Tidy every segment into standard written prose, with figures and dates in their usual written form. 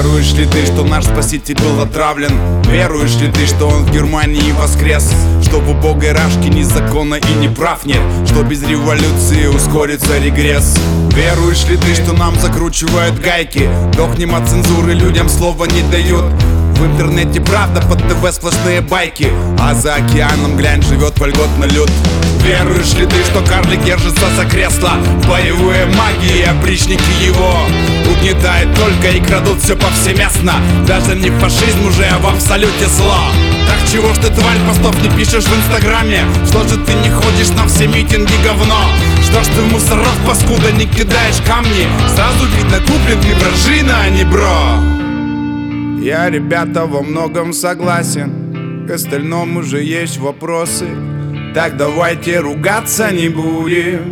Веруешь ли ты, что наш спаситель был отравлен? Веруешь ли ты, что он в Германии воскрес? Что в убогой рашке ни закона и ни прав нет? Что без революции ускорится регресс? Веруешь ли ты, что нам закручивают гайки? Дохнем от цензуры, людям слова не дают. В интернете правда, под ТВ сплошные байки, а за океаном, глянь, живет вольготный люд. Веруешь ли ты, что карлик держится за кресло? Боевые маги и опричники его угнетают только и крадут все повсеместно. Даже не фашизм уже, а в абсолюте зло. Так чего ж ты, тварь, постов не пишешь в инстаграме? Что же ты не ходишь на все митинги, говно? Что ж ты в мусоров, паскуда, не кидаешь камни? Сразу видно, куплен ты вражина, а не бро. Я, ребята, во многом согласен, к остальному же есть вопросы. Так давайте ругаться не будем.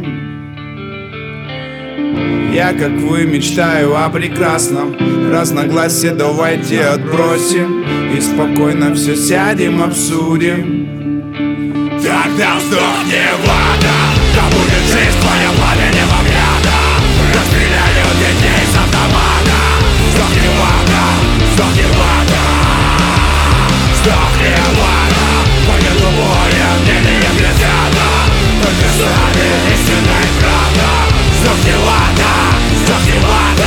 Я, как вы, мечтаю о прекрасном. Разногласия давайте отбросим и спокойно все сядем, обсудим. Тогда сдохни в ада, да будет жизнь твоя пламенем обряда. Расстреляют детей с автомата. Сдохни в ада, сдохни в ада, сдохни в ада. Будет любое мнение взгляда, только с нами истинная правда. Сдохни в ада, сдохни в ада.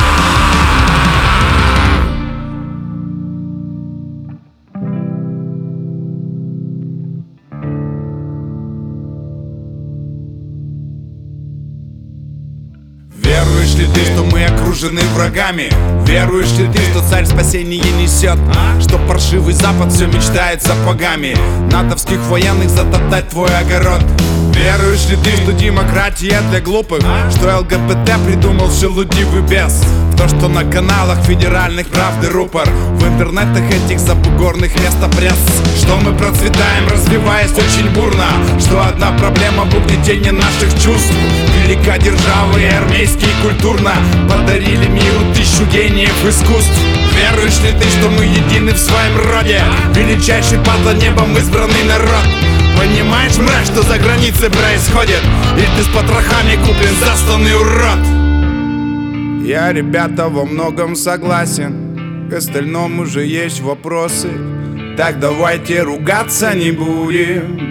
Веруешь ли ты, что мы окружены врагами? Веруешь ли ты, что царь спасения несет? Что паршивый запад все мечтает сапогами натовских военных затоптать твой огород? Веруешь ли ты, что демократия для глупых? Что ЛГБТ придумал шелудивый бес? В то, что на каналах федеральных правды рупор, в интернетах этих забугорных места пресс. Что мы процветаем, развиваясь очень бурно. Что одна проблема в угнетении наших чувств. Велика держава и армейски и культурно подарили миру 1000 гениев искусств. Веруешь ли ты, что мы едины в своем роде? Величайший под небом избранный народ. Понимаешь, мразь, что за границей происходит? Или ты с потрохами куплен засланный урод? Я, ребята, во многом согласен, к остальному же есть вопросы. Так давайте ругаться не будем.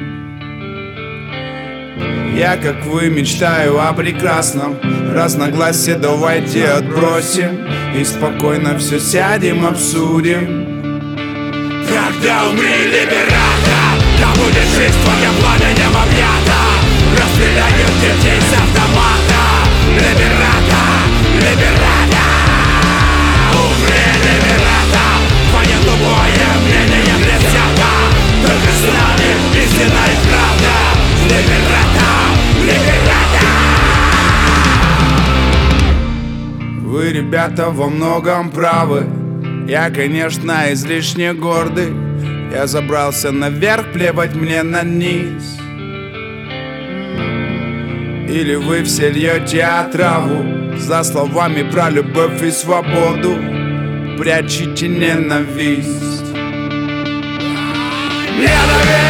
Я, как вы, мечтаю о прекрасном. Разногласия давайте отбросим и спокойно все сядем, обсудим. Когда умри, либерата, да будет жизнь твоя пламенем объята. Расстреляют детей с автомата. Либерата, либерата, умри, либерата. Твое тупое мнение блестята. Только с нами истина и правда. Либерата, либерата. Вы, ребята, во многом правы. Я, конечно, излишне гордый. Я забрался наверх, плевать мне на низ. Или вы все льете отраву за словами про любовь и свободу. Прячете ненависть. Ненависть!